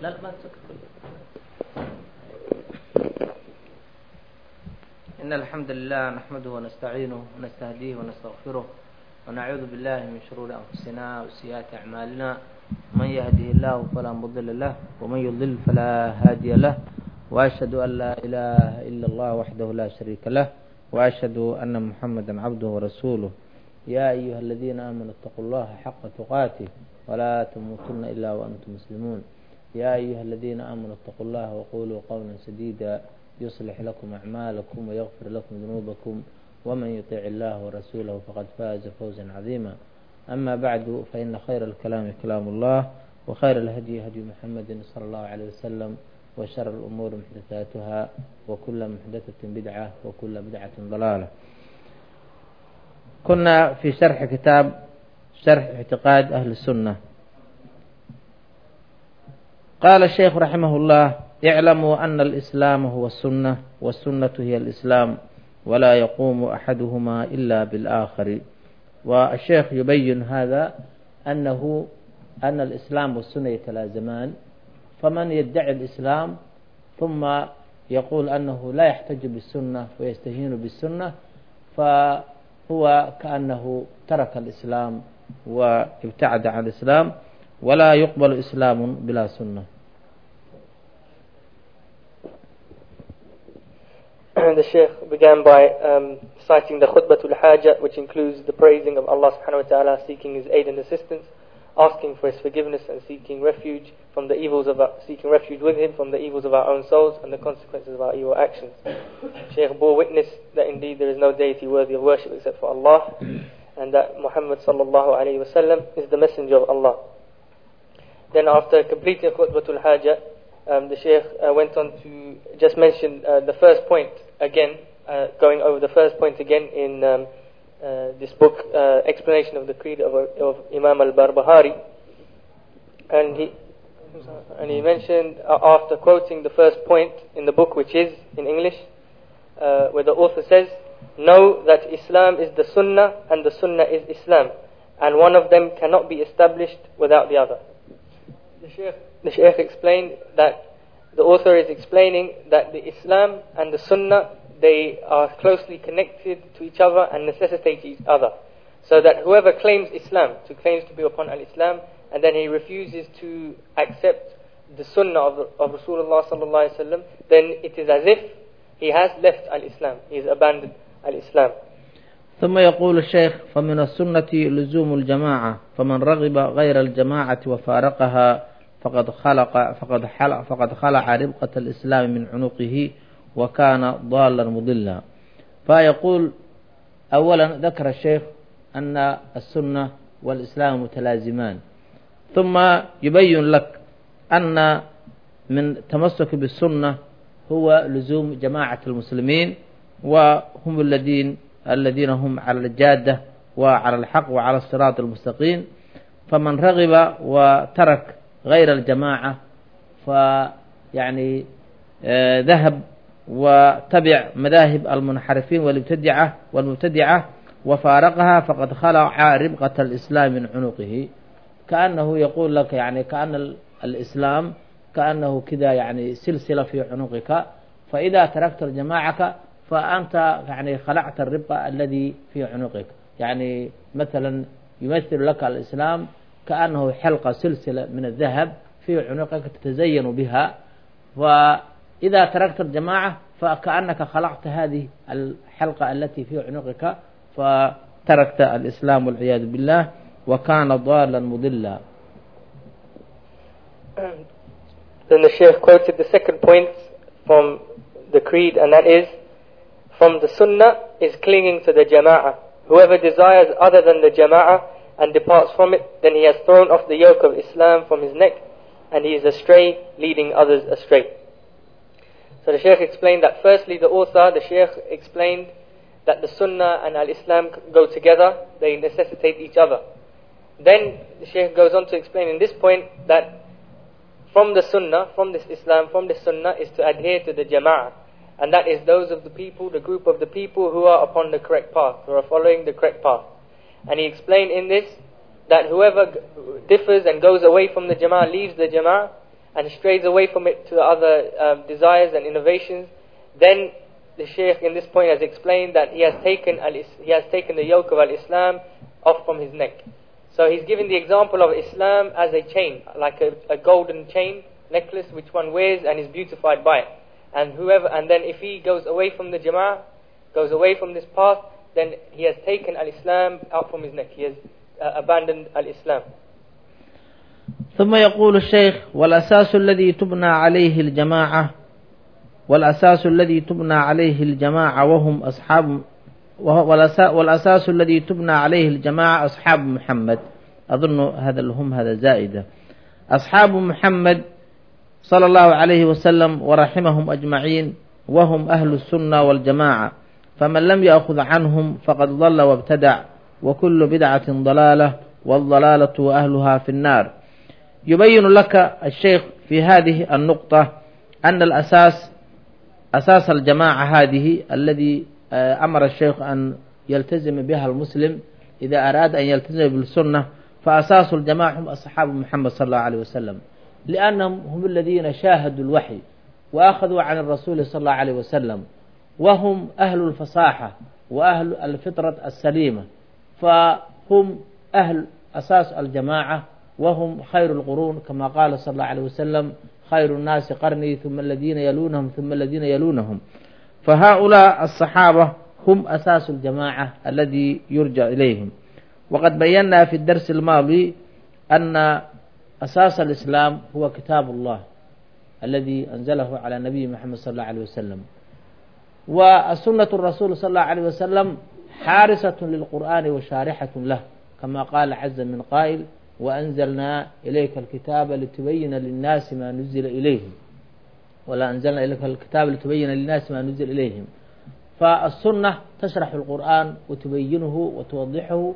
لا ما تسكت. إن الحمد لله نحمده ونستعينه ونستهديه ونستغفره ونعوذ بالله من شرور أنفسنا وسيئات أعمالنا. من يهده الله فلا مضل له ومن يضلل فلا هادي له، وأشهد أن لا إله إلا الله وحده لا شريك له، وأشهد أن محمدا عبده ورسوله. يا أيها الذين آمنوا اتقوا الله حق تقاته ولا تموتن إلا وأنتم مسلمون. يا أيها الذين آمنوا اتقوا الله وقولوا قولا سديدا يصلح لكم أعمالكم ويغفر لكم ذنوبكم، ومن يطيع الله ورسوله فقد فاز فوزا عظيما. أما بعد، فإن خير الكلام كلام الله، وخير الهدي هدي محمد صلى الله عليه وسلم، وشر الأمور محدثاتها، وكل محدثة بدعة، وكل بدعة ضلالة. كنا في شرح كتاب شرح اعتقاد أهل السنة. قال الشيخ رحمه الله: اعلموا أن الإسلام هو السنة، والسنة هي الإسلام، ولا يقوم أحدهما إلا بالآخر. والشيخ يبين هذا أن الإسلام والسنة يتلازمان، فمن يدعي الإسلام ثم يقول أنه لا يحتج بالسنة ويستهين بالسنة فهو كأنه ترك الإسلام وابتعد عن الإسلام، ولا يقبل إسلام بلا سنة. The Shaykh began by citing the Khutbatul Haja, which includes the praising of Allah subhanahu wa ta'ala, seeking His aid and assistance, asking for His forgiveness, and seeking refuge from the evils of seeking refuge with Him from the evils of our own souls and the consequences of our evil actions. Shaykh bore witness that indeed there is no deity worthy of worship except for Allah, and that Muhammad sallallahu alayhi wasallam is the messenger of Allah. Then, after completing Khutbatul Haja, the Shaykh went on to just mention the first point again, going over the first point again in this book, Explanation of the Creed of Imam al-Barbahari. And he mentioned, after quoting the first point in the book, which is in English, where the author says, "Know that Islam is the Sunnah and the Sunnah is Islam, and one of them cannot be established without the other." The Shaykh explained that the author is explaining that the Islam and the Sunnah, they are closely connected to each other and necessitate each other. So that whoever claims Islam, claims to be upon al-Islam, and then he refuses to accept the Sunnah of Rasulullah sallallahu alaihi wasallam, then it is as if he has left al-Islam, he has abandoned al-Islam. ثم يقول الشيخ: فمن السنة لزوم الجماعة، فمن رغب غير الجماعة وفارقها فقد خلع ربقة الإسلام من عنقه وكان ضالا مضلا. فيقول أولا، ذكر الشيخ أن السنة والإسلام متلازمان، ثم يبين لك أن من تمسك بالسنة هو لزوم جماعة المسلمين، وهم الذين هم على الجادة وعلى الحق وعلى الصراط المستقيم. فمن رغب وترك غير الجماعة فيعني ذهب وتبع مذاهب المنحرفين والمبتدعة وفارقها فقد خلع ربقة الإسلام من عنقه. كأنه يقول لك يعني كأن الإسلام كأنه كذا يعني سلسلة في عنقك، فإذا تركت الجماعة فأنت يعني خلعت الربقة الذي في عنقك. يعني مثلا يمثل لك الإسلام كأنه حلقة سلسلة من الذهب في عنقك تتزين بها، وإذا تركت الجماعة فكأنك خلعت هذه الحلقة التي في عنقك فتركت الإسلام والعياذ بالله، وكان ضالا مضلا. Then the Shaykh quoted the second point from the creed, and that is, from the Sunnah is clinging to the Jama'ah. Whoever desires other than the Jama'ah and departs from it, then he has thrown off the yoke of Islam from his neck, and he is astray, leading others astray. So the Shaykh explained that firstly, the author, the Shaykh explained that the Sunnah and Al-Islam go together, they necessitate each other. Then the Shaykh goes on to explain in this point that from the Sunnah, from this Islam, from this Sunnah is to adhere to the Jama'ah, and that is those of the people, the group of the people who are upon the correct path, who are following the correct path. And he explained in this that whoever differs and goes away from the Jama'ah, leaves the Jama'ah, and strays away from it to other desires and innovations, then the Shaykh in this point has explained that he has taken the yoke of al-Islam off from his neck. So he's giving the example of Islam as a chain, like a golden chain necklace which one wears and is beautified by it. And then if he goes away from the Jama'ah, goes away from this path, then he has taken al-Islam out from his neck. He has abandoned al-Islam. ثم يقول الشيخ والأساس الذي تبنى عليه الجماعة وهم أصحاب والأساس الذي تبنى عليه الجماعة أصحاب محمد. أظن هذا زائدة. أصحاب محمد صلى الله عليه وسلم ورحمهم أجمعين وهم أهل السنة والجماعة، فمن لم يأخذ عنهم فقد ضل وابتدع، وكل بدعة ضلالة، والضلالة وأهلها في النار. يبين لك الشيخ في هذه النقطة أن أساس الجماعة هذه الذي أمر الشيخ أن يلتزم بها المسلم إذا أراد أن يلتزم بالسنة، فأساس الجماعة هم أصحاب محمد صلى الله عليه وسلم، لأنهم هم الذين شاهدوا الوحي وأخذوا عن الرسول صلى الله عليه وسلم، وهم أهل الفصاحة وأهل الفطرة السليمة، فهم أهل أساس الجماعة، وهم خير القرون كما قال صلى الله عليه وسلم: خير الناس قرني ثم الذين يلونهم ثم الذين يلونهم. فهؤلاء الصحابة هم أساس الجماعة الذي يرجع إليهم. وقد بينا في الدرس الماضي أن أساس الإسلام هو كتاب الله الذي أنزله على نبي محمد صلى الله عليه وسلم، وسنة الرسول صلى الله عليه وسلم حارسة للقرآن وشارحة له، كما قال عز من قائل: وأنزلنا إليك الكتاب لتبين للناس ما نزل إليهم، ولا أنزلنا إليك الكتاب لتبين للناس ما نزل إليهم. فالسنة تشرح القرآن وتبينه وتوضحه،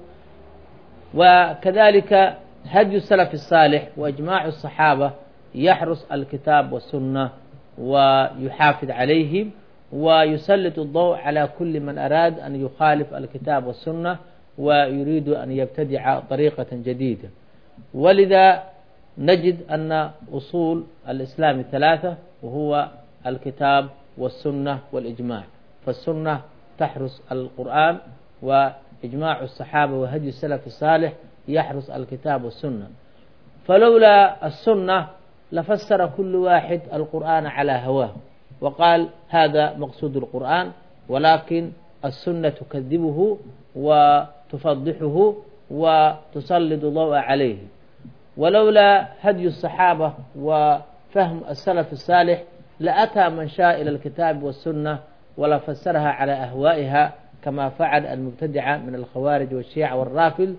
وكذلك هدي السلف الصالح وإجماع الصحابة يحرس الكتاب والسنة ويحافظ عليهم ويسلط الضوء على كل من أراد أن يخالف الكتاب والسنة ويريد أن يبتدع طريقة جديدة. ولذا نجد أن أصول الإسلام 3، وهو الكتاب والسنة والإجماع. فالسنة تحرس القرآن، وإجماع الصحابة وهدي السلف الصالح يحرس الكتاب والسنة. فلولا السنة لفسر كل واحد القرآن على هواه وقال هذا مقصود القرآن، ولكن السنة تكذبه وتفضحه وتسلط الضوء عليه. ولولا هدي الصحابة وفهم السلف الصالح لأتى من شاء إلى الكتاب والسنة ولفسرها على أهوائها، كما فعل المبتدعة من الخوارج والشيعة والرافل،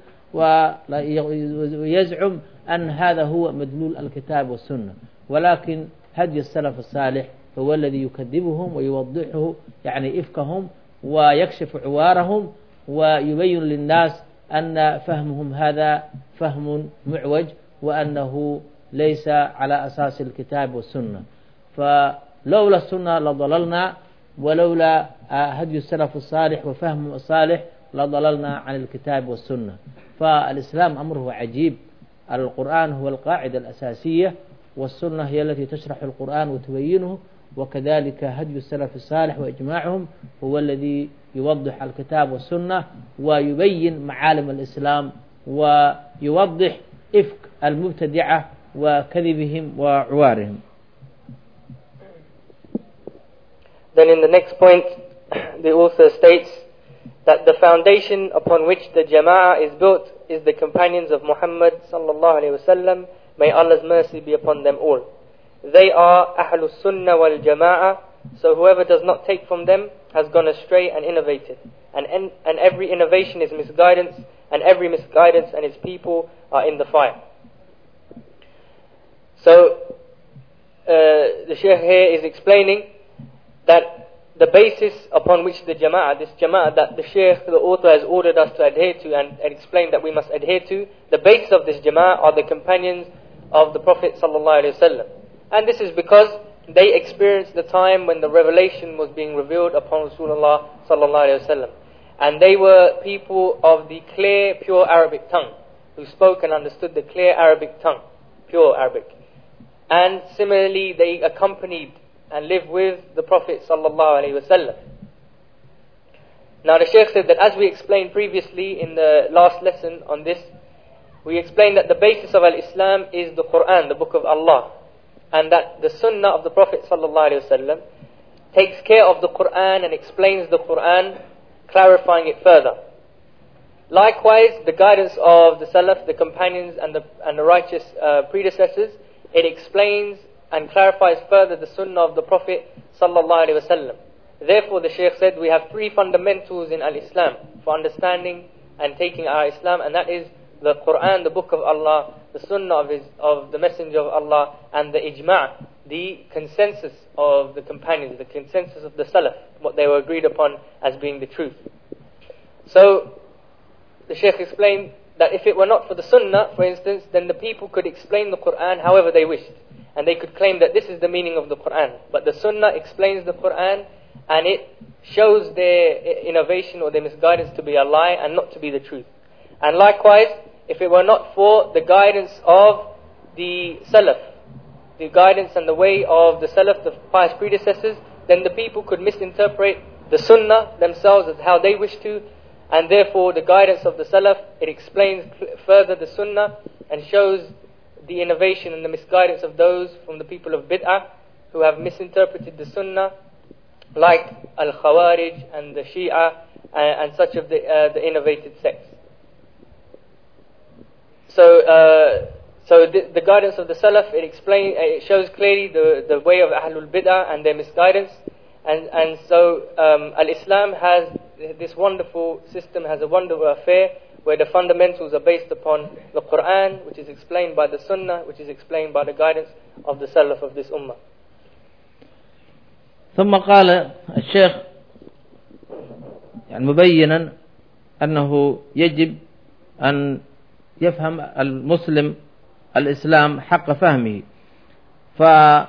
ويزعم أن هذا هو مدلول الكتاب والسنة. ولكن هدي السلف الصالح هو الذي يكذبهم ويوضحه، يعني إفكهم، ويكشف عوارهم ويبين للناس أن فهمهم هذا فهم معوج، وأنه ليس على أساس الكتاب والسنة. فلولا السنة لضللنا، ولولا هدي السلف الصالح وفهم الصالح لضللنا عن الكتاب والسنة. فالإسلام أمره عجيب. القرآن هو القاعدة الأساسية، والسنة هي التي تشرح القرآن وتبينه، وكذلك هدي السلف الصالح وإجماعهم هو الذي يوضح الكتاب والسنة ويبين معالم الإسلام ويوضح إفك المبتدعة وكذبهم وعوارهم. Then in the next point, the author states that the foundation upon which the Jama'ah is built is the companions of Muhammad sallallahu alayhi wasallam. May Allah's mercy be upon them all. They are Ahlus Sunnah wal Jama'ah, so whoever does not take from them has gone astray and innovated. And every innovation is misguidance, and every misguidance and its people are in the fire. So, the Shaykh here is explaining that the basis upon which the Jama'ah, this Jama'ah that the Shaykh, the author, has ordered us to adhere to and explained that we must adhere to, the basis of this Jama'ah are the companions of the Prophet sallallahu alaihi wasallam. And this is because they experienced the time when the revelation was being revealed upon Rasulullah sallallahu alaihi wasallam. And they were people of the clear, pure Arabic tongue, who spoke and understood the clear Arabic tongue, pure Arabic. and similarly they accompanied and lived with the Prophet sallallahu alaihi wasallam. Now the Shaykh said that, as we explained previously in the last lesson on this, we explained that the basis of al-Islam is the Quran, the book of Allah, and that the Sunnah of the Prophet sallallahu alaihi wasallam takes care of the Quran and explains the Quran, clarifying it further. Likewise, the guidance of the Salaf, the companions and the righteous predecessors, it explains and clarifies further the Sunnah of the Prophet sallallahu alaihi wasallam. Therefore, the Shaykh said we have three fundamentals in al-Islam for understanding and taking our Islam, and that is the Quran, the book of Allah, the Sunnah of the Messenger of Allah, and the Ijma', the consensus of the companions, the consensus of the Salaf, what they were agreed upon as being the truth. So, the Shaykh explained that if it were not for the Sunnah, for instance, then the people could explain the Quran however they wished, and they could claim that this is the meaning of the Quran. But the Sunnah explains the Quran, and it shows their innovation or their misguidance to be a lie and not to be the truth. And likewise, if it were not for the guidance of the Salaf, the guidance and the way of the Salaf, the pious predecessors, then the people could misinterpret the Sunnah themselves as how they wish to, and therefore the guidance of the Salaf, it explains further the Sunnah and shows the innovation and the misguidance of those from the people of Bid'ah who have misinterpreted the Sunnah, like Al-Khawarij and the Shia and such of the innovated sects. So the guidance of the Salaf, it shows clearly the way of Ahlul Bid'ah and their misguidance, and so Al-Islam has this wonderful system, has a wonderful affair where the fundamentals are based upon the Quran, which is explained by the Sunnah, which is explained by the guidance of the Salaf of this Ummah. ثم قال الشيخ يعني مبينا أنه يجب أن يفهم المسلم الإسلام حق فهمه، فأتى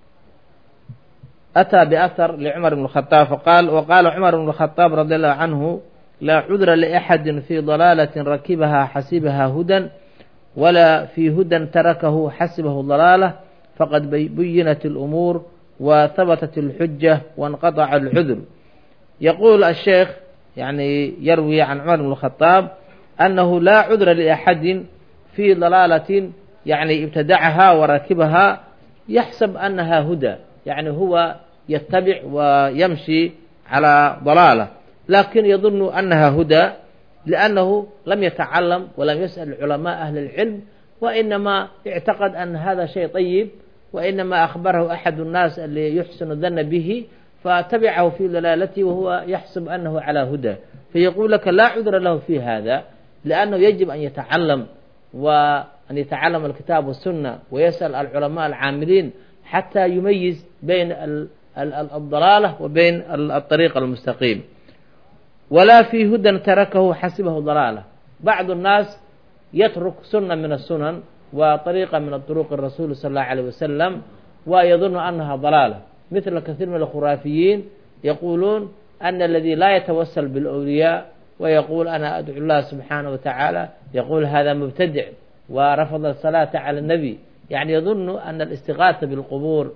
بأثر لعمر بن الخطاب فقال: وقال عمر بن الخطاب رضي الله عنه: لا عذر لأحد في ضلالة ركبها حسبها هدى، ولا في هدى تركه حسبه ضلالة، فقد بينت الأمور وثبتت الحجة وانقطع العذر. يقول الشيخ يعني يروي عن عمر بن الخطاب أنه لا عذر لأحد في ضلالة يعني ابتدعها وركبها يحسب أنها هدى، يعني هو يتبع ويمشي على ضلالة لكن يظن أنها هدى، لأنه لم يتعلم ولم يسأل علماء أهل العلم، وإنما اعتقد أن هذا شيء طيب، وإنما أخبره أحد الناس اللي يحسن الظن به فتبعه في ضلالته وهو يحسب أنه على هدى. فيقول لك لا عذر له في هذا، لأنه يجب أن يتعلم وأن يتعلم الكتاب والسنة ويسأل العلماء العاملين حتى يميز بين الضلالة وبين الطريق المستقيم. ولا في هدى تركه حسبه ضلالة. بعض الناس يترك سنة من السنن وطريقة من الطرق الرسول صلى الله عليه وسلم ويظن أنها ضلالة، مثل كثير من الخرافيين يقولون أن الذي لا يتوسل بالأولياء ويقول أنا أدعو الله سبحانه وتعالى يقول هذا مبتدع ورفض الصلاة على النبي، يعني يظن أن الاستغاثة بالقبور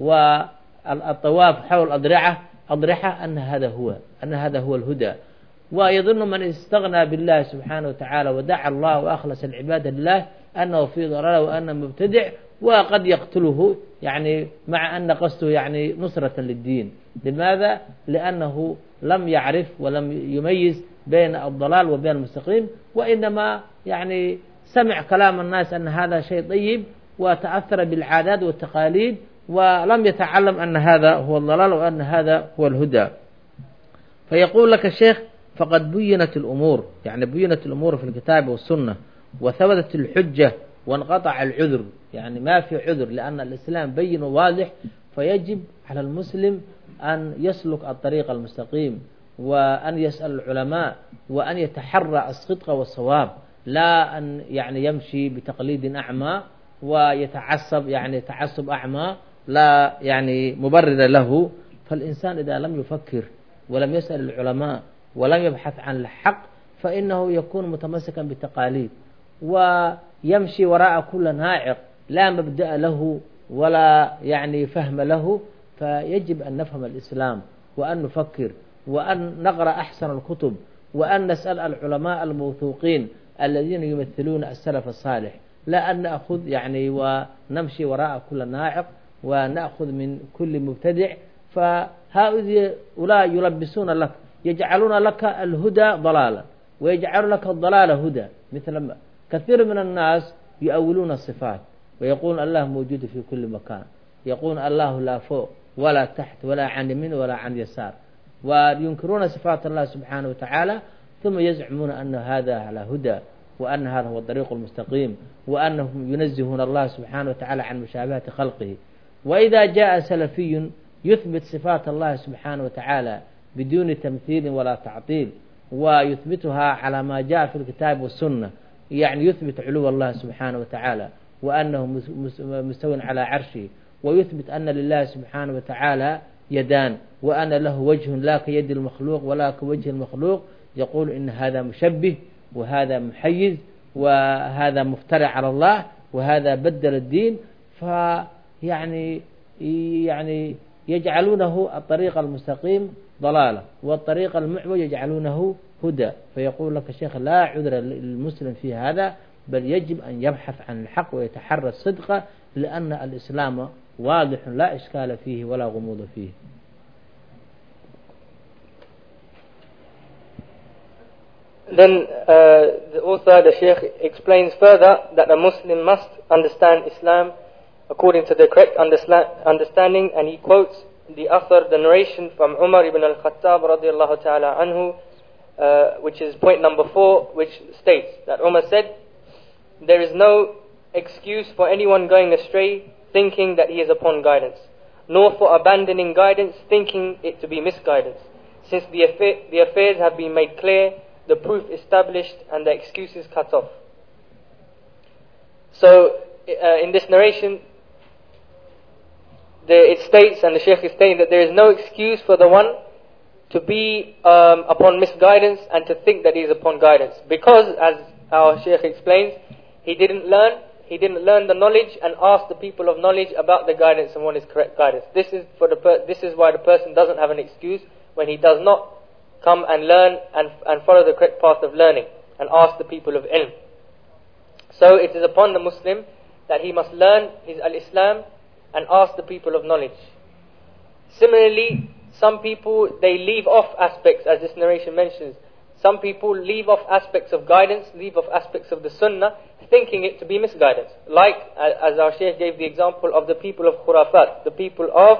والطواف حول أضرحة أن هذا هو الهدى، ويظن من استغنى بالله سبحانه وتعالى ودعا الله وأخلص العبادة لله أنه في ضلالة وأنه مبتدع، وقد يقتله يعني مع أن قصده يعني نصرة للدين. لماذا؟ لأنه لم يعرف ولم يميز بين الضلال وبين المستقيم، وإنما يعني سمع كلام الناس أن هذا شيء طيب وتأثر بالعادات والتقاليد ولم يتعلم أن هذا هو الضلال وأن هذا هو الهدى. فيقول لك الشيخ فقد بينت الأمور، يعني بينت الأمور في الكتاب والسنة وثبتت الحجة وانقطع العذر، يعني ما في عذر لأن الإسلام بين واضح، فيجب على المسلم أن يسلك الطريق المستقيم وأن يسأل العلماء وأن يتحرى الصدق والصواب، لا أن يعني يمشي بتقليد أعمى ويتعصب يعني تعصب أعمى لا يعني مبرر له. فالإنسان إذا لم يفكر ولم يسأل العلماء ولم يبحث عن الحق فإنه يكون متمسكا بالتقاليد ويمشي وراء كل ناعق لا مبدأ له ولا يعني فهم له. فيجب أن نفهم الإسلام وأن نفكر وأن نقرأ أحسن الكتب وأن نسأل العلماء الموثوقين الذين يمثلون السلف الصالح، لا أن نأخذ يعني ونمشي وراء كل ناعق ونأخذ من كل مبتدع. فهؤلاء يلبسون لك، يجعلون لك الهدى ضلالا ويجعل لك الضلال هدى. مثل كثير من الناس يؤولون الصفات ويقول الله موجود في كل مكان، يقول الله لا فوق ولا تحت ولا عن يمين ولا عن يسار، وينكرون صفات الله سبحانه وتعالى، ثم يزعمون أن هذا على هدى وأن هذا هو الطريق المستقيم وأنهم ينزهون الله سبحانه وتعالى عن مشابهة خلقه. وإذا جاء سلفي يثبت صفات الله سبحانه وتعالى بدون تمثيل ولا تعطيل ويثبتها على ما جاء في الكتاب والسنة، يعني يثبت علو الله سبحانه وتعالى وأنه مستوى على عرشه، ويثبت أن لله سبحانه وتعالى يدان وأن له وجه لا كيد المخلوق ولا كوجه المخلوق، يقول إن هذا مشبه وهذا محيز وهذا مفترع على الله وهذا بدل الدين. فيعني يجعلونه الطريق المستقيم ضلالة والطريق المعوج يجعلونه هدى. فيقول لك الشيخ لا عذر للمسلم في هذا، بل يجب أن يبحث عن الحق ويتحرى الصدق، لأن الإسلام واضح لا إشكال فيه ولا غموض فيه. Then the author, the Shaykh, explains further that a Muslim must understand Islam according to the correct understanding, and he quotes the author, the narration from Umar ibn al-Khattab radiyallahu ta'ala anhu, which is point number 4, which states that Umar said, "There is no excuse for anyone going astray thinking that he is upon guidance, nor for abandoning guidance thinking it to be misguidance, since the affairs have been made clear, the proof established, and the excuses cut off." So in this narration it states, and the Shaykh is stating, that there is no excuse for the one to be upon misguidance and to think that he is upon guidance, because, as our Shaykh explains, he didn't learn the knowledge and ask the people of knowledge about the guidance and what is correct guidance. This is why the person doesn't have an excuse when he does not come and learn and follow the correct path of learning and ask the people of ilm. So it is upon the Muslim that he must learn his al-Islam and ask the people of knowledge. Similarly, some people, they leave off aspects, as this narration mentions. Some people leave off aspects of guidance, leave off aspects of the Sunnah, thinking it to be misguidance. Like, as our Shaykh gave the example of the people of Khurafat, the people of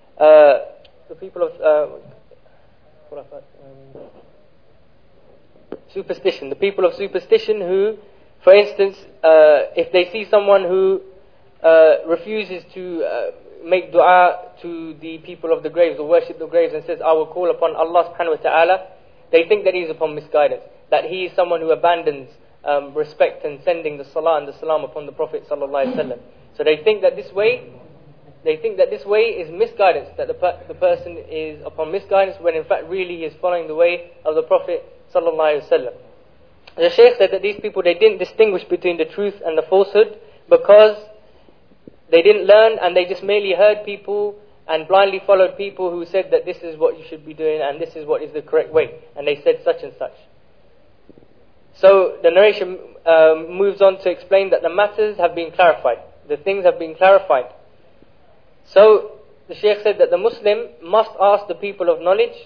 superstition. The people of superstition who, for instance, if they see someone who refuses to make dua to the people of the graves or worship the graves and says, "I will call upon Allah subhanahu wa ta'ala," they think that he is upon misguidance, that he is someone who abandons respect and sending the salah and the salam upon the Prophet sallallahu alaihi wasallam. So they think that this way is misguidance, that the person is upon misguidance, when in fact really he is following the way of the Prophet sallallahu alaihi wasallam. The Shaykh said that these people, they didn't distinguish between the truth and the falsehood because they didn't learn, and they just merely heard people and blindly followed people who said that this is what you should be doing and this is what is the correct way, and they said such and such. So the narration moves on to explain that the matters have been clarified, the things have been clarified. So the Shaykh said that the Muslim must ask the people of knowledge,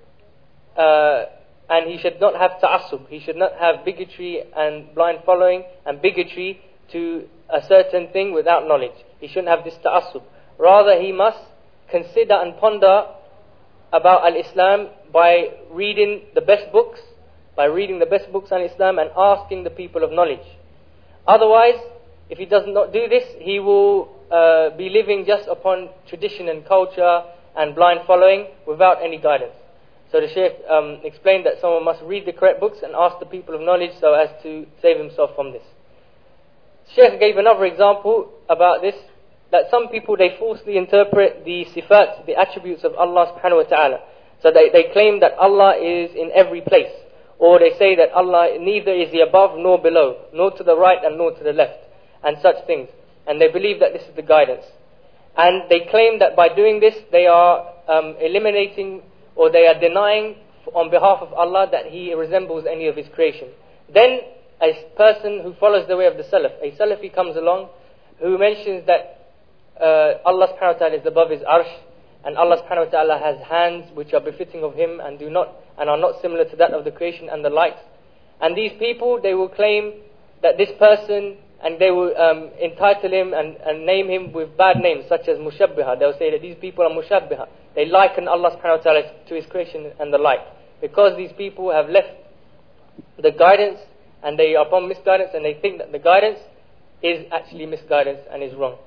and he should not have ta'assub, he should not have bigotry and blind following and bigotry to a certain thing without knowledge. He shouldn't have this ta'assub. Rather, he must consider and ponder about al-Islam by reading the best books, on Islam, and asking the people of knowledge. Otherwise, if he does not do this, he will be living just upon tradition and culture and blind following without any guidance. So the Shaykh explained that someone must read the correct books and ask the people of knowledge so as to save himself from this. Shaykh gave another example about this, that some people, they falsely interpret the sifat, the attributes of Allah subhanahu wa ta'ala. So they claim that Allah is in every place, or they say that Allah neither is he above nor below, nor to the right and nor to the left, and such things. And they believe that this is the guidance. And they claim that by doing this, they are eliminating or they are denying on behalf of Allah that He resembles any of His creation. Then a person who follows the way of the Salaf, a Salafi comes along who mentions that Allah subhanahu wa ta'ala is above His arsh, and Allah subhanahu wa ta'ala has hands which are befitting of Him and are not similar to that of the creation and the likes. And these people, they will claim that this person, and they will entitle him and name him with bad names such as Mushabbiha. They will say that these people are Mushabbiha. They liken Allah subhanahu wa ta'ala to His creation and the like. Because these people have left the guidance and they are upon misguidance, and they think that the guidance is actually misguidance and is wrong.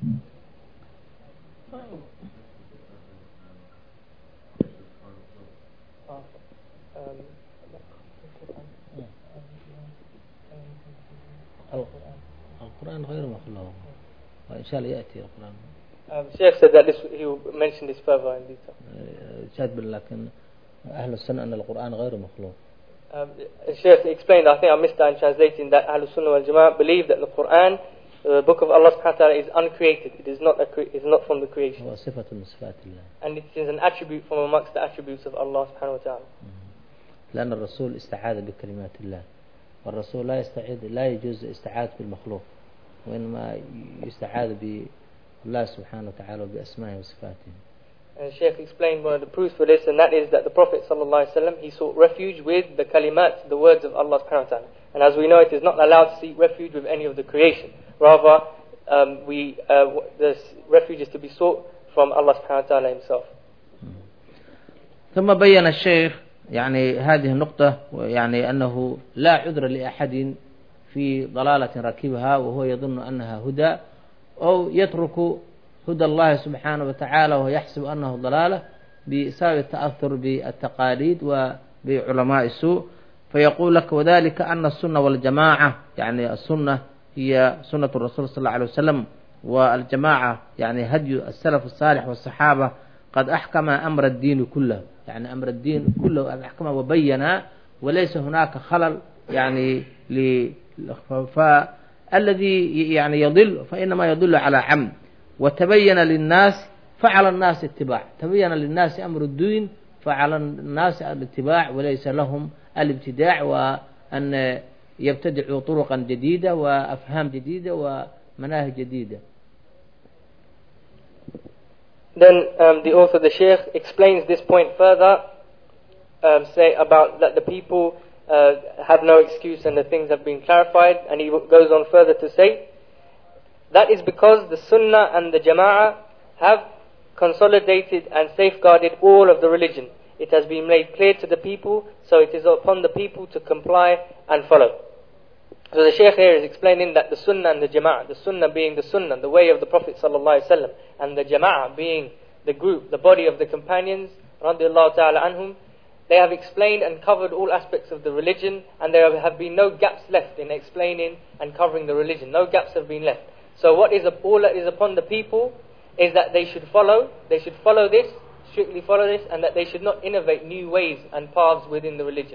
القرآن غير مخلوق وإن شاء الله يأتي القرآن. Sheikh said that he will mention this further in detail. شاد لكن أهل السنة أن القرآن غير مخلوق. Sheikh explained, I think I missed that in translating, that Ahlul Sunnah wal Jama'ah believe that the Quran, the book of Allah subhanahu wa ta'ala, is uncreated. It is not from the creation. وصفة من صفات الله. And it is an attribute from amongst the attributes of Allah subhanahu wa ta'ala. لأن الرسول استعاذ بكلمات الله. والرسول لا يجوز استعاذ بالمخلوق، وإنما يستعاذ بالله سبحانه وتعالى وبأسمائه وصفاته. And Shaykh explained one of the proofs for this, and that is that the Prophet -- he sought refuge with the kalimat, the words of Allah subhanahu wa ta'ala. And as we know, it is not allowed to seek refuge with any of the creation. Rather, the refuge is to be sought from Allah subhanahu wa ta'ala Himself. ثم بين الشيخ يعني هذه النقطة، يعني أنه لا عذر لأحد في ضلالة ركبها وهو يظن أنها هدى، أو يترك هدى الله سبحانه وتعالى وهو يحسب أنه ضلالة بسبب التأثر بالتقاليد وبعلماء السوء. فيقول لك: وذلك أن السنة والجماعة، يعني السنة هي سنة الرسول صلى الله عليه وسلم، والجماعة يعني هدي السلف الصالح والصحابة، قد أحكم أمر الدين كله، يعني أمر الدين كله أحكم وبين، وليس هناك خلل يعني فالذي يعني يضل فإنما يضل على عمد. وتبين للناس فعلى الناس اتباع، تبين للناس أمر الدين فعلى الناس الاتباع، وليس لهم الابتداع وأن يبتدعوا طرقا جديدة وأفهام جديدة ومناهج جديدة. Then the author, the Shaykh, explains this point further, say about that the people have no excuse and the things have been clarified, and he goes on further to say that is because the Sunnah and the Jama'ah have consolidated and safeguarded all of the religion. It has been made clear to the people, so it is upon the people to comply and follow. So the Shaykh here is explaining that the Sunnah and the Jama'ah, the Sunnah being the Sunnah, the way of the Prophet ﷺ, and the Jama'ah being the group, the body of the companions, radiallahu ta'ala anhum, they have explained and covered all aspects of the religion, and there have been no gaps left in explaining and covering the religion. No gaps have been left. So all that is upon the people is that they should follow this, strictly follow this, and that they should not innovate new ways and paths within the religion.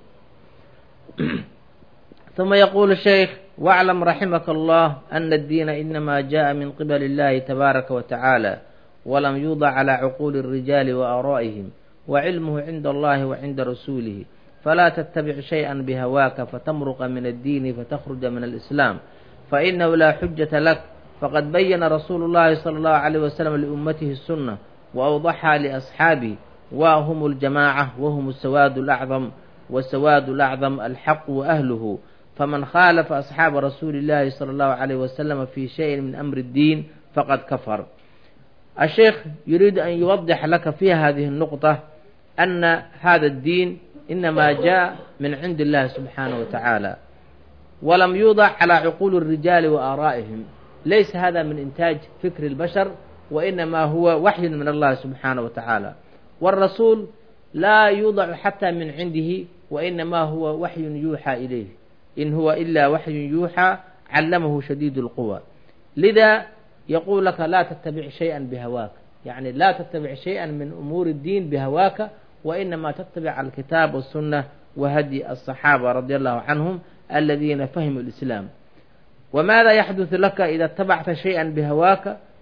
ثم يقول الشيخ: واعلم رحمك الله أن الدين إنما جاء من قبل الله تبارك وتعالى، ولم يوضع على عقول الرجال وآرائهم، وعلمه عند الله وعند رسوله، فلا تتبع شيئا بهواك فتمرق من الدين فتخرج من الإسلام، فإنه لا حجة لك، فقد بين رسول الله صلى الله عليه وسلم لأمته السنة وأوضحها لأصحابه، وهم الجماعة وهم السواد الأعظم، والسواد الأعظم الحق وأهله، فمن خالف أصحاب رسول الله صلى الله عليه وسلم في شيء من أمر الدين فقد كفر. الشيخ يريد أن يوضح لك في هذه النقطة أن هذا الدين إنما جاء من عند الله سبحانه وتعالى، ولم يوضع على عقول الرجال وآرائهم. ليس هذا من إنتاج فكر البشر، وإنما هو وحي من الله سبحانه وتعالى. والرسول لا يوضع حتى من عنده، وإنما هو وحي يوحى إليه، إن هو إلا وحي يوحى علمه شديد القوى. لذا يقول لك: لا تتبع شيئا بهواك، يعني لا تتبع شيئا من أمور الدين بهواك، وإنما تتبع الكتاب والسنة وهدي الصحابة رضي الله عنهم الذين فهموا الإسلام. وماذا يحدث لك إذا اتبعت شيئا بهواك؟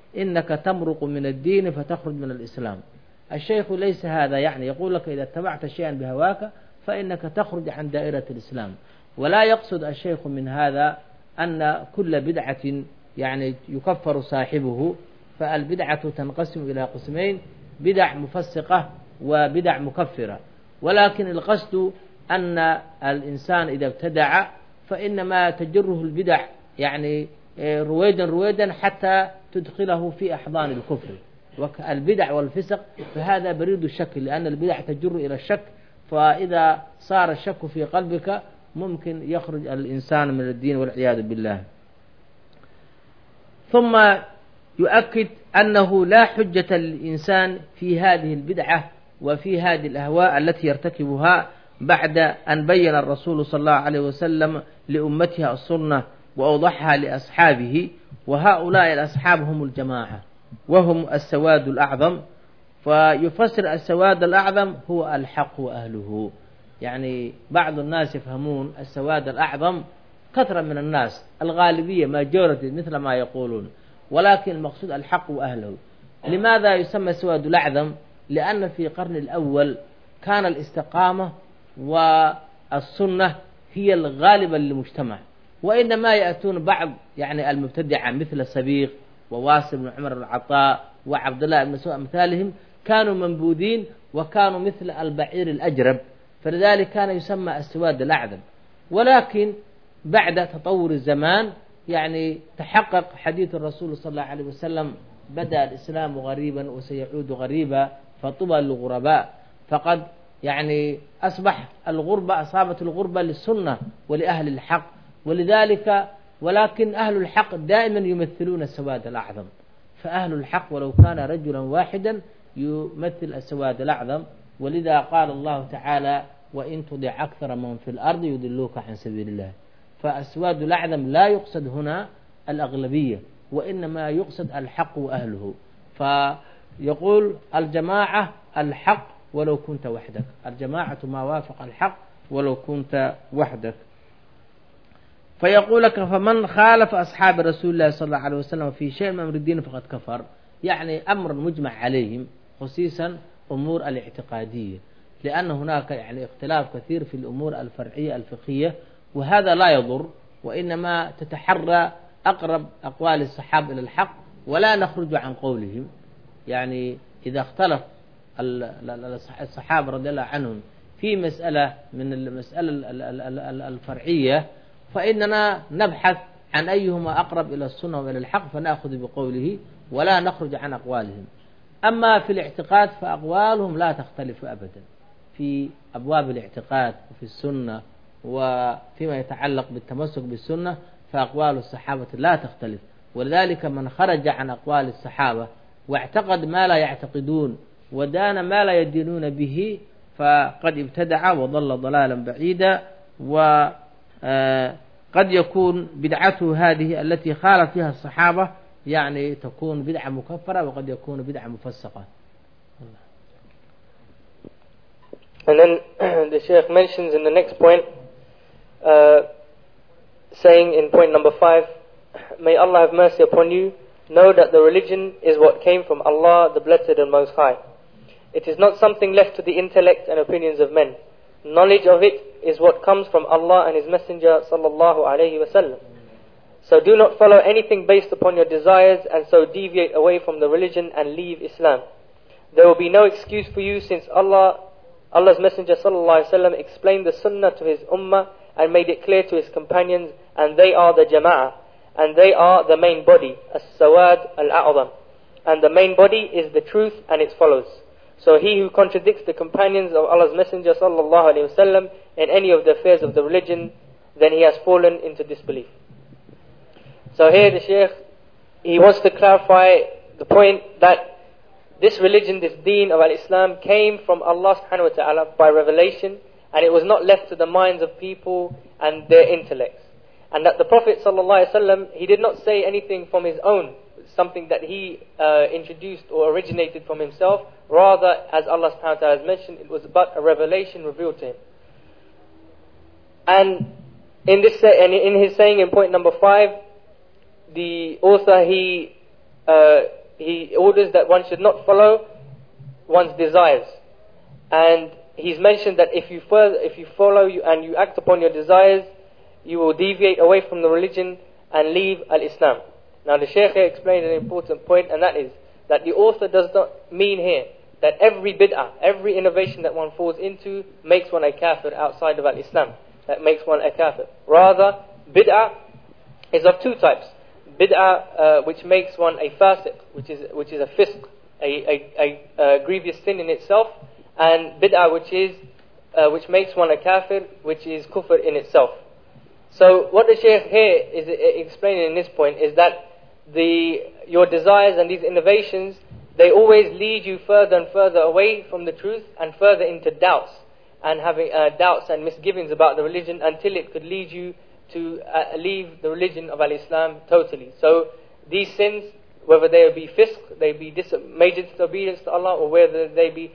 إنك تمرق من الدين فتخرج من الإسلام. الشيخ ليس هذا يعني يقول لك إذا اتبعت شيئا بهواك فإنك تخرج عن دائرة الإسلام، ولا يقصد الشيخ من هذا أن كل بدعة يعني يكفر صاحبه. فالبدعة تنقسم إلى قسمين: بدع مفسقة وبدع مكفرة. ولكن القصد أن الإنسان إذا ابتدع فإنما تجره البدع يعني رويدا رويدا حتى تدخله في أحضان الكفر. والبدع والفسق فهذا بريد الشك، لأن البدع تجر إلى الشك، فإذا صار الشك في قلبك ممكن يخرج الإنسان من الدين والعياذ بالله. ثم يؤكد أنه لا حجة للإنسان في هذه البدعة وفي هذه الأهواء التي يرتكبها بعد أن بين الرسول صلى الله عليه وسلم لأمتها السنة وأوضحها لأصحابه. وهؤلاء الأصحاب هم الجماعة وهم السواد الأعظم. فيفسر السواد الأعظم هو الحق وأهله. يعني بعض الناس يفهمون السواد الأعظم كثرة من الناس، الغالبية ماجورتي مثل ما يقولون، ولكن المقصود الحق وأهله. لماذا يسمى السواد الأعظم؟ لأن في القرن الأول كان الاستقامة والسنة هي الغالبة للمجتمع، وإنما يأتون بعض يعني المبتدعة مثل السبيق وواصل بن عمر العطاء وعبد الله بن مسعود أمثالهم، كانوا منبوذين وكانوا مثل البعير الأجرب، فلذلك كان يسمى السواد الأعظم. ولكن بعد تطور الزمان يعني تحقق حديث الرسول صلى الله عليه وسلم: بدأ الإسلام غريبا وسيعود غريبا فطوبى للغرباء. فقد يعني أصبح الغربة أصابت الغربة للسنة ولأهل الحق، ولذلك ولكن أهل الحق دائما يمثلون السواد الأعظم. فأهل الحق ولو كان رجلا واحدا يمثل السواد الأعظم. ولذا قال الله تعالى: وإن تطع أكثر من في الأرض يضلوك عن سبيل الله. فالسواد الأعظم لا يقصد هنا الأغلبية، وإنما يقصد الحق وأهله. فيقول الجماعة الحق ولو كنت وحدك، الجماعة ما وافق الحق ولو كنت وحدك. فيقول لك: فمن خالف أصحاب رسول الله صلى الله عليه وسلم في شيء من أمر الدين فقد كفر. يعني أمر مجمع عليهم، خصيصا أمور الاعتقادية، لأن هناك يعني اختلاف كثير في الأمور الفرعية الفقهية، وهذا لا يضر، وإنما تتحرى أقرب أقوال الصحابة إلى الحق ولا نخرج عن قولهم. يعني إذا اختلف الصحابة رضي الله عنهم في مسألة من المسألة الفرعية فإننا نبحث عن أيهما أقرب إلى السنة وإلى الحق فنأخذ بقوله ولا نخرج عن أقوالهم. أما في الاعتقاد فأقوالهم لا تختلف أبدا في أبواب الاعتقاد وفي السنة، وفيما يتعلق بالتمسك بالسنة فأقوال الصحابة لا تختلف. ولذلك من خرج عن أقوال الصحابة واعتقد ما لا يعتقدون ودان ما لا يدينون به فقد ابتدع وضل ضلالا بعيدا. وقد يكون بدعته هذه التي خالف فيها الصحابة يعني تكون بدعة مكفرة، وقد يكون بدعة مفسقة. And then the Shaykh mentions in the next point, saying in point number 5, may Allah have mercy upon you, know that the religion is what came from Allah, the Blessed and Most High. It is not something left to the intellect and opinions of men. Knowledge of it is what comes from Allah and His Messenger sallallahu alayhi wasallam. So do not follow anything based upon your desires and so deviate away from the religion and leave Islam. There will be no excuse for you, since Allah's Messenger sallallahu alayhi wasallam explained the sunnah to his ummah and made it clear to his companions, and they are the jama'ah, and they are the main body, as-sawad al-a'zam. And the main body is the truth and its follows. So he who contradicts the companions of Allah's Messenger sallallahu alayhi wasallam in any of the affairs of the religion, then he has fallen into disbelief. So here the Shaykh, he wants to clarify the point that this religion, this deen of al-Islam, came from Allah subhanahu wa ta'ala by revelation, and it was not left to the minds of people and their intellects. And that the Prophet sallallahu alaihi wasallam, he did not say anything from his own, something that he introduced or originated from himself. Rather, as Allah subhanahu wa ta'ala has mentioned, it was but a revelation revealed to him. And in his saying in point number 5, the author, he he orders that one should not follow one's desires. And he's mentioned that if you follow and you act upon your desires, you will deviate away from the religion and leave al-Islam. Now the Shaykh here explained an important point, and that is that the author does not mean here that every bid'ah, every innovation that one falls into makes one a kafir outside of al-Islam. That makes one a kafir. Rather, bid'ah is of two types. Bid'ah which makes one a fasiq, which is a fisq, a grievous sin in itself, and bid'ah which makes one a kafir, which is kufr in itself. So what the Shaykh here is explaining in this point is that your desires and these innovations, they always lead you further and further away from the truth and further into doubts and having doubts and misgivings about the religion, until it could lead you to leave the religion of al-Islam totally. So these sins, whether they be fisq, they be major disobedience to Allah, or whether they be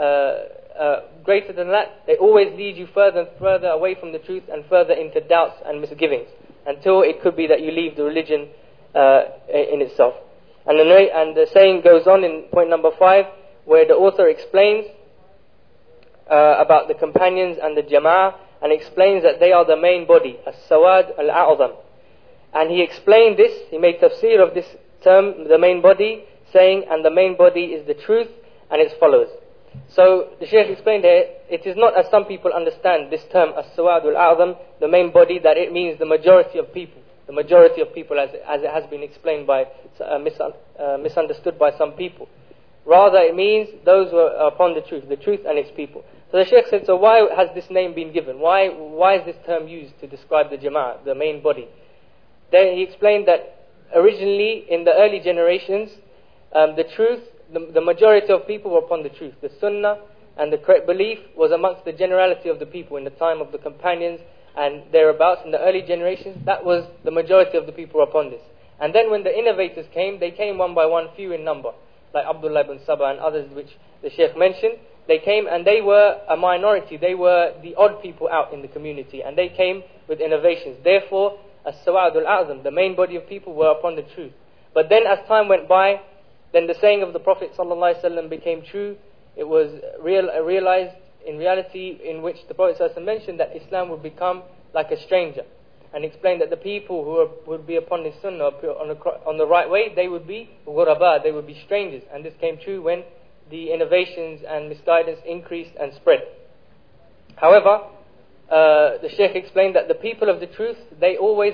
greater than that, they always lead you further and further away from the truth and further into doubts and misgivings, until it could be that you leave the religion in itself. And the saying goes on in point number 5, where the author explains about the companions and the jama'ah, and explains that they are the main body, as-sawad al-a'zam. And he explained this, he made tafsir of this term, the main body, saying, and the main body is the truth and its followers. So the Shaykh explained here, it is not as some people understand this term, as-sawad al-a'zam, the main body, that it means the majority of people. The majority of people, as it has been explained by, misunderstood by some people. Rather, it means those who are upon the truth and its people. So the Shaykh said, so why has this name been given? Why is this term used to describe the jama'ah, the main body? Then he explained that originally, in the early generations, the truth, the majority of people were upon the truth. The sunnah and the correct belief was amongst the generality of the people in the time of the companions and thereabouts. In the early generations, that was the majority of the people were upon this. And then when the innovators came, they came one by one, few in number, like Abdullah ibn Sabah and others which the Shaykh mentioned. They came and they were a minority, they were the odd people out in the community, and they came with innovations. Therefore, as-sawad al-a'zam, the main body of people, were upon the truth. But then as time went by, then the saying of the Prophet ﷺ became true. It was realized in reality, in which the Prophet ﷺ mentioned that Islam would become like a stranger, and explained that the people who would be upon the sunnah, on the right way, they would be ghuraba, they would be strangers. And this came true when the innovations and misguidance increased and spread. However, the Shaykh explained that the people of the truth, they always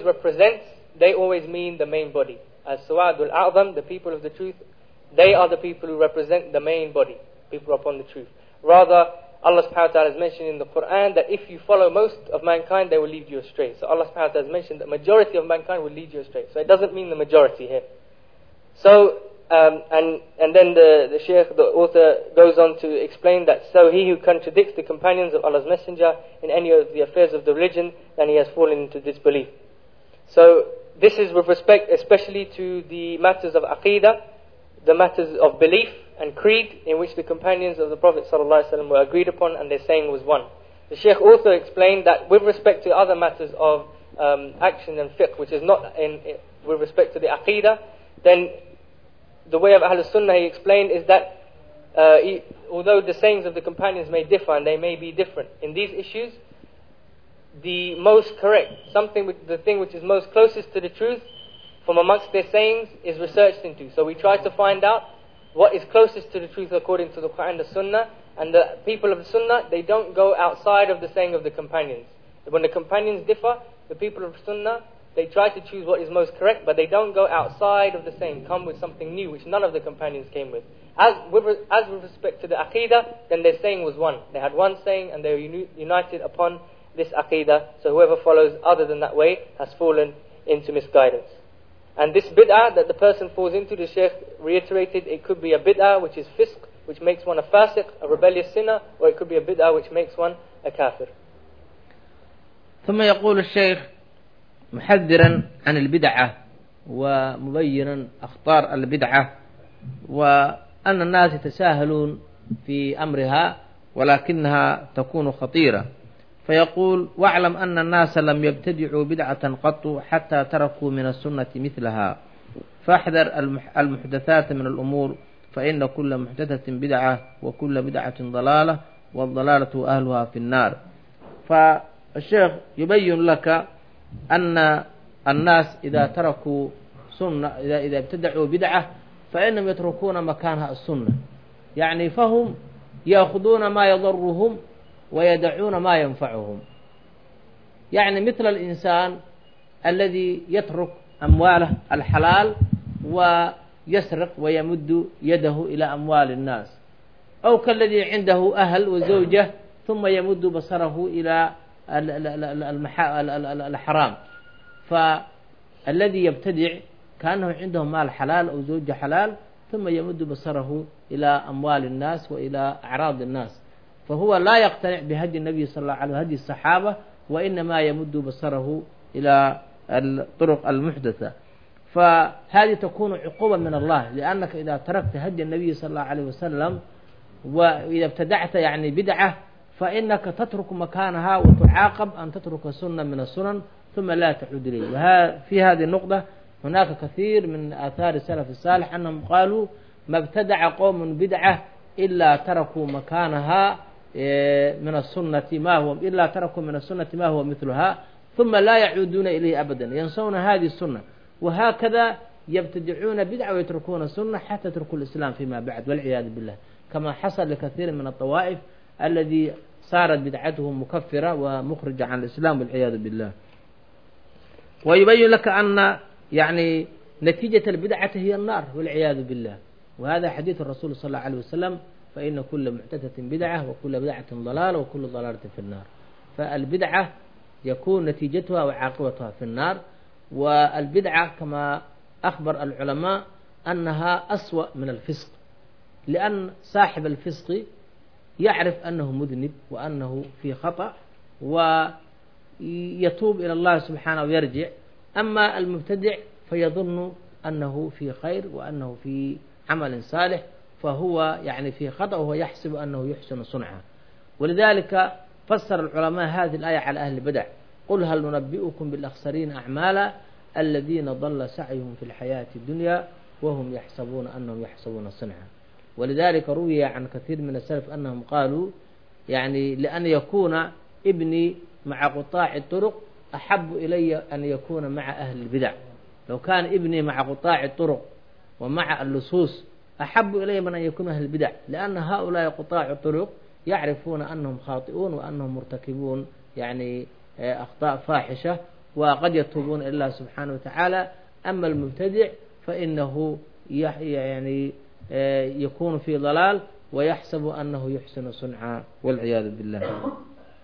mean the main body. As-sawad al-a'zam, the people of the truth, they are the people who represent the main body, people upon the truth. Rather, Allah subhanahu wa ta'ala has mentioned in the Quran that if you follow most of mankind, they will lead you astray. So Allah subhanahu wa ta'ala has mentioned that majority of mankind will lead you astray. So it doesn't mean the majority here. So, and then the Shaykh, the author, goes on to explain that, so he who contradicts the companions of Allah's Messenger in any of the affairs of the religion, then he has fallen into disbelief. So this is with respect especially to the matters of aqidah, the matters of belief and creed, in which the companions of the Prophet ﷺ were agreed upon and their saying was one. The Shaykh also explained that with respect to other matters of action and fiqh, which is not with respect to the aqidah, then the way of Ahlul Sunnah, he explained, is that although the sayings of the companions may differ and they may be different in these issues, the most correct, the thing which is most closest to the truth from amongst their sayings is researched into. So we try to find out what is closest to the truth according to the Quran and the Sunnah, and the people of the Sunnah, they don't go outside of the saying of the companions. When the companions differ, the people of Sunnah, they try to choose what is most correct, but they don't go outside of the saying, come with something new which none of the companions came with. As with respect to the Aqidah, then their saying was one. They had one saying and they were united upon this Aqidah. So whoever follows other than that way has fallen into misguidance. And this bid'ah that the person falls into, the Shaykh reiterated, it could be a bid'ah which is fisq, which makes one a fasiq, a rebellious sinner, or it could be a bid'ah which makes one a kafir. ثم يقول الشيخ محذرا عن البدعة ومبينا أخطار البدعة، وأن الناس يتساهلون في أمرها ولكنها تكون خطيرة. فيقول: واعلم أن الناس لم يبتدعوا بدعة قط حتى تركوا من السنة مثلها، فاحذر المحدثات من الأمور فإن كل محدثة بدعة وكل بدعة ضلالة والضلالة أهلها في النار. فالشيخ يبين لك أن الناس إذا تركوا سنة إذا ابتدعوا بدعة فإنهم يتركون مكانها السنة، يعني فهم يأخذون ما يضرهم ويدعون ما ينفعهم. يعني مثل الإنسان الذي يترك أمواله الحلال ويسرق ويمد يده إلى أموال الناس، أو كالذي عنده أهل وزوجة ثم يمد بصره إلى الحرام. فالذي يبتدع كأنه عنده مال حلال أو زوجة حلال ثم يمد بصره إلى أموال الناس وإلى أعراض الناس، فهو لا يقتنع بهدي النبي صلى الله عليه وسلم هدي الصحابة، وإنما يمد بصره إلى الطرق المحدثة. فهذه تكون عقوبة من الله، لأنك إذا تركت هدي النبي صلى الله عليه وسلم وإذا ابتدعت يعني بدعة فإنك تترك مكانها وتعاقب أن تترك سنة من السنن ثم لا تعود إليه. وفي هذه النقطة هناك كثير من آثار السلف الصالح أنهم قالوا ما ابتدع قوم بدعة إلا تركوا مكانها من السنة ما هو مثلها ثم لا يعودون إليه أبدا، ينسون هذه السنة. وهكذا يبتدعون بدعة ويتركون السنة حتى يتركوا الإسلام فيما بعد، والعياذ بالله، كما حصل لكثير من الطوائف الذي صارت بدعتهم مكفرة ومخرجة عن الإسلام، والعياذ بالله. ويبين لك أن يعني نتيجة البدعة هي النار، والعياذ بالله. وهذا حديث الرسول صلى الله عليه وسلم: فإن كل محدثة بدعة وكل بدعة ضلالة وكل ضلالة في النار. فالبدعة يكون نتيجتها وعاقبتها في النار. والبدعة كما أخبر العلماء أنها أسوأ من الفسق، لأن صاحب الفسق يعرف أنه مذنب وأنه في خطأ ويتوب إلى الله سبحانه ويرجع. أما المبتدع فيظن أنه في خير وأنه في عمل صالح، فهو يعني في خطأ وهو يحسب أنه يحسن صنعه. ولذلك فسر العلماء هذه الآية على أهل البدع: قل هل ننبئكم بالأخسرين أعمالا الذين ضل سعيهم في الحياة الدنيا وهم يحسبون أنهم يحسبون صنعا. ولذلك روي عن كثير من السلف أنهم قالوا يعني لأن يكون ابني مع قطاع الطرق أحب إلي أن يكون مع أهل البدع. لو كان ابني مع قطاع الطرق ومع اللصوص أحب إلي من أن يكون أهل البدع، لأن هؤلاء قطاع الطرق يعرفون أنهم خاطئون وأنهم مرتكبون يعني أخطاء فاحشة، وقد يتوبون إلى الله سبحانه وتعالى. أما المبتدع فإنه يعني يكون في ضلال ويحسب أنه يحسن صنعا، والعياذ بالله.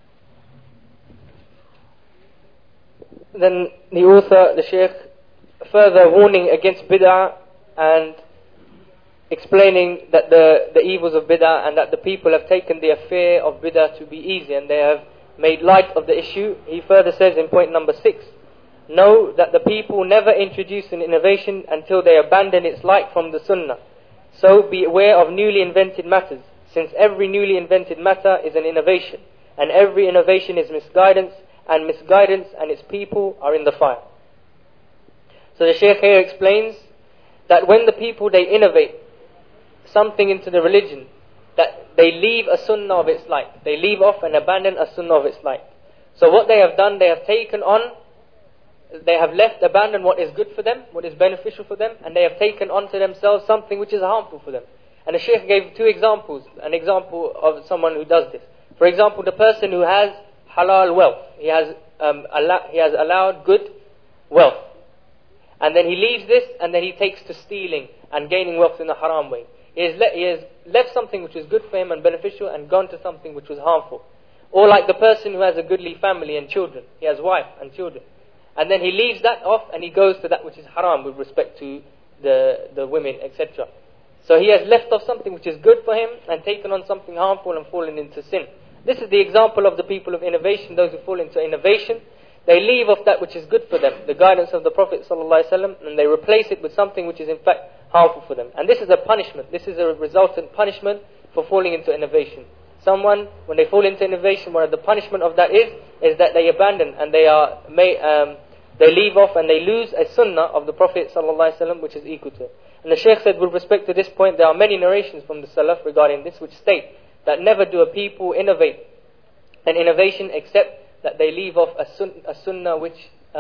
Then the author, the Shaykh, further warning against bid'ah and explaining that the evils of bid'ah and that the people have taken the affair of bid'ah to be easy and they have made light of the issue. He further says in point number 6, know that the people never introduce an innovation until they abandon its like from the sunnah. So be aware of newly invented matters, since every newly invented matter is an innovation, and every innovation is misguidance, and misguidance and its people are in the fire. So the Shaykh here explains that when the people, they innovate something into the religion, that they leave a sunnah of its like. They leave off and abandon a sunnah of its like. So what they have done, they have taken on, they have abandoned what is good for them, what is beneficial for them, and they have taken onto themselves something which is harmful for them. And the Shaykh gave 2 examples. An example of someone who does this. For example, the person who has halal wealth. He has allowed good wealth. And then he leaves this and then he takes to stealing and gaining wealth in a haram way. He has left something which is good for him and beneficial and gone to something which was harmful. Or like the person who has a goodly family and children. He has wife and children. And then he leaves that off and he goes to that which is haram with respect to the women, etc. So he has left off something which is good for him and taken on something harmful and fallen into sin. This is the example of the people of innovation, those who fall into innovation. They leave off that which is good for them, the guidance of the Prophet ﷺ, and they replace it with something which is in fact harmful for them. And this is a punishment. This is a resultant punishment for falling into innovation. Someone, when they fall into innovation, one of the punishment of that is that they abandon and they are they leave off and they lose a sunnah of the Prophet ﷺ which is equal to it. And the Shaykh said, with respect to this point, there are many narrations from the Salaf regarding this which state that never do a people innovate an innovation except that they leave off a sunnah which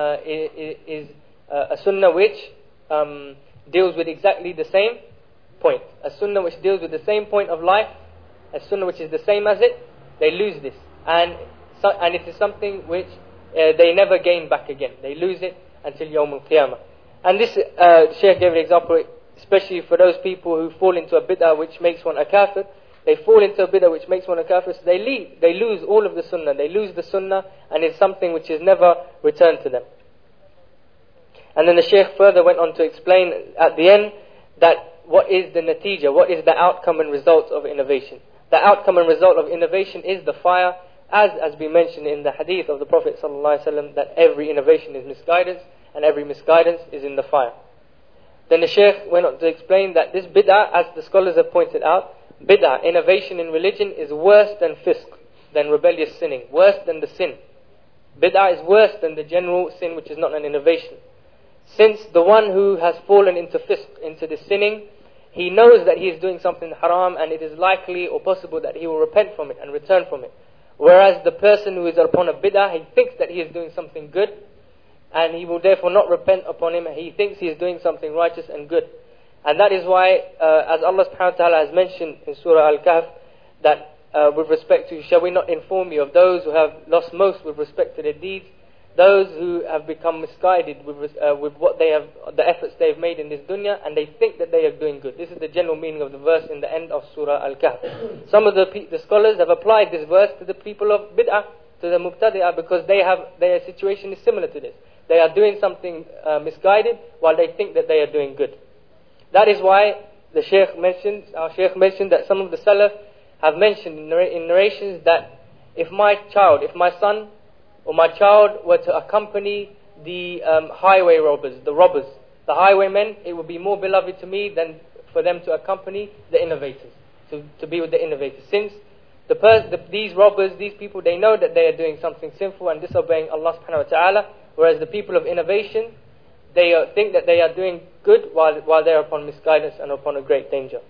is a sunnah which deals with exactly the same point. A sunnah which deals with the same point of life, a sunnah which is the same as it, they lose this. And it is something which they never gain back again. They lose it until Yawm al-Qiyamah. And this, Shaykh gave an example, especially for those people who fall into a bid'ah which makes one a kafir. They fall into a bid'ah which makes one a kafir, so they lose all of the sunnah. They lose the sunnah, and it's something which is never returned to them. And then the Shaykh further went on to explain at the end that what is the natija, what is the outcome and result of innovation. The outcome and result of innovation is the fire, as we mentioned in the hadith of the Prophet ﷺ, that every innovation is misguidance, and every misguidance is in the fire. Then the Shaykh went on to explain that this bid'ah, as the scholars have pointed out, bid'ah, innovation in religion, is worse than fisq, than rebellious sinning, worse than the sin. Bid'ah is worse than the general sin which is not an innovation. Since the one who has fallen into fisq, into the sinning, he knows that he is doing something haram, and it is likely or possible that he will repent from it and return from it. Whereas the person who is upon a bid'ah, he thinks that he is doing something good, and he will therefore not repent upon him. He thinks he is doing something righteous and good. And that is why, as Allah subhanahu wa ta'ala has mentioned in Surah Al-Kahf, that with respect to, shall we not inform you of those who have lost most with respect to their deeds, those who have become misguided with what they have, the efforts they have made in this dunya, and they think that they are doing good. This is the general meaning of the verse in the end of Surah Al-Kahf. Some of the scholars have applied this verse to the people of bid'ah, to the mubtadi'ah, because their situation is similar to this. They are doing something misguided while they think that they are doing good. That is why our Shaykh mentioned that some of the Salaf have mentioned in narrations that if my son or my child were to accompany the highway robbers, the highwaymen, it would be more beloved to me than for them to accompany the innovators, to be with the innovators. Since these robbers, these people, they know that they are doing something sinful and disobeying Allah subhanahu wa ta'ala, whereas the people of innovation, they think that they are doing good while they are upon misguidance and upon a great danger.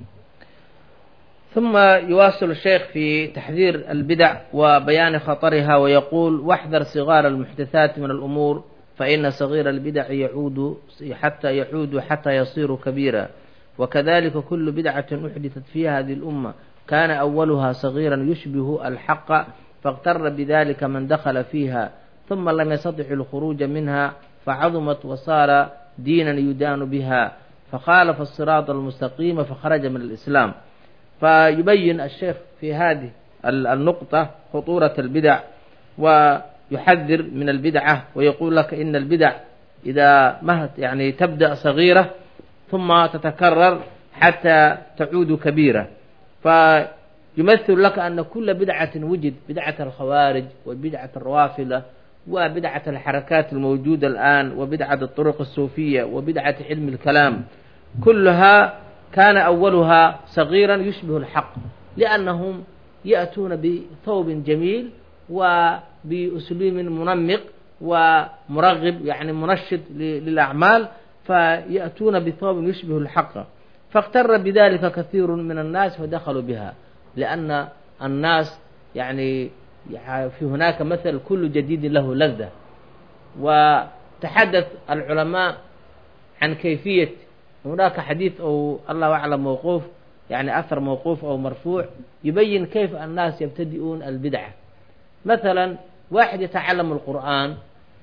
ثم يواصل الشيخ في تحذير البدع وبيان خطرها ويقول: واحذر صغار المحدثات من الأمور فإن صغير البدع يعود حتى يصير كبيرا، وكذلك كل بدعة أحدثت فيها هذه الأمة كان أولها صغيرا يشبه الحق فاغتر بذلك من دخل فيها ثم لم يستطع الخروج منها فعظمت وصار دينا يدان بها فخالف الصراط المستقيم فخرج من الإسلام. فيبين الشيخ في هذه النقطة خطورة البدع ويحذر من البدعة ويقول لك إن البدع إذا مهت يعني تبدأ صغيرة ثم تتكرر حتى تعود كبيرة. فيمثل لك أن كل بدعة وجد، بدعة الخوارج وبدعة الروافضة وبدعة الحركات الموجودة الآن وبدعة الطرق الصوفية وبدعة علم الكلام، كلها كان أولها صغيرا يشبه الحق، لأنهم يأتون بثوب جميل وبأسلوب منمق ومرغب يعني منشط للأعمال، فيأتون بثوب يشبه الحق، فاغتر بذلك كثير من الناس فدخلوا بها، لأن الناس يعني في هناك مثل كل جديد له لذة. وتحدث العلماء عن كيفية، هناك حديث أو الله أعلم موقوف يعني أثر موقوف أو مرفوع يبين كيف الناس يبتدئون البدعة. مثلا واحد يتعلم القرآن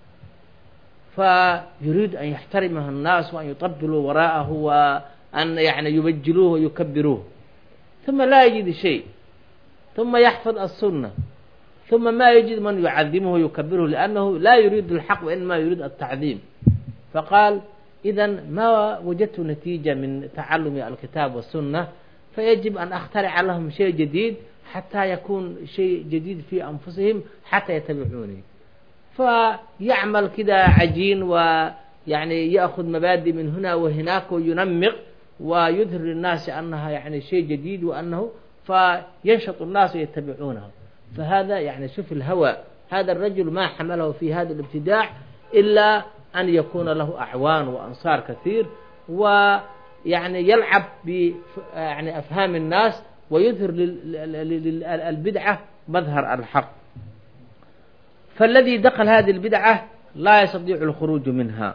فيريد أن يحترمه الناس وأن يطبلوا وراءه وأن يعني يبجلوه ويكبروه، ثم لا يجد شيء، ثم يحفظ السنة، ثم ما يجد من يعظمه ويكبره، لأنه لا يريد الحق وإنما يريد التعظيم. فقال: إذن ما وجدت نتيجة من تعلم الكتاب والسنة، فيجب أن أخترع لهم شيء جديد حتى يكون شيء جديد في أنفسهم حتى يتبعوني. فيعمل كده عجين ويعني يأخذ مبادئ من هنا وهناك وينمق ويظهر للناس أنها يعني شيء جديد وأنه فينشط الناس ويتبعونه. فهذا يعني شوف الهوى، هذا الرجل ما حمله في هذا الابتداع إلا أن يكون له أعوان وأنصار كثير، ويعني يلعب يعني أفهام الناس ويظهر للبدعة مظهر الحق. فالذي دخل هذه البدعة لا يستطيع الخروج منها،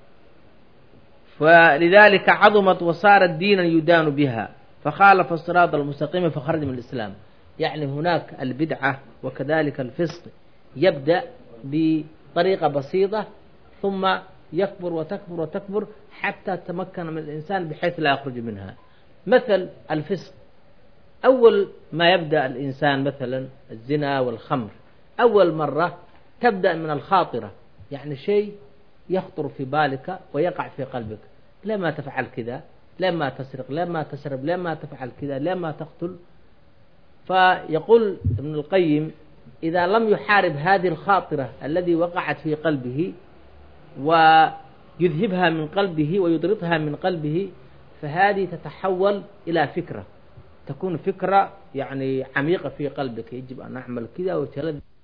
فلذلك عظمت وصارت دينا يدان بها، فخالف الصراط المستقيم فخرج من الإسلام. يعني هناك البدعة وكذلك الفسق يبدأ بطريقة بسيطة ثم يكبر وتكبر وتكبر حتى تمكن من الإنسان بحيث لا يخرج منها. مثل الفسق، أول ما يبدأ الإنسان مثلا الزنا والخمر، أول مرة تبدأ من الخاطرة، يعني شيء يخطر في بالك ويقع في قلبك، لما تفعل كذا، لما تسرق، لما تشرب، لما تفعل كذا، لما تقتل. فيقول ابن القيم إذا لم يحارب هذه الخاطرة الذي وقعت في قلبه ويذهبها من قلبه ويطردها من قلبه، فهذه تتحول إلى فكرة، تكون فكرة يعني عميقة في قلبك، يجب أن نعمل كذا وتلذ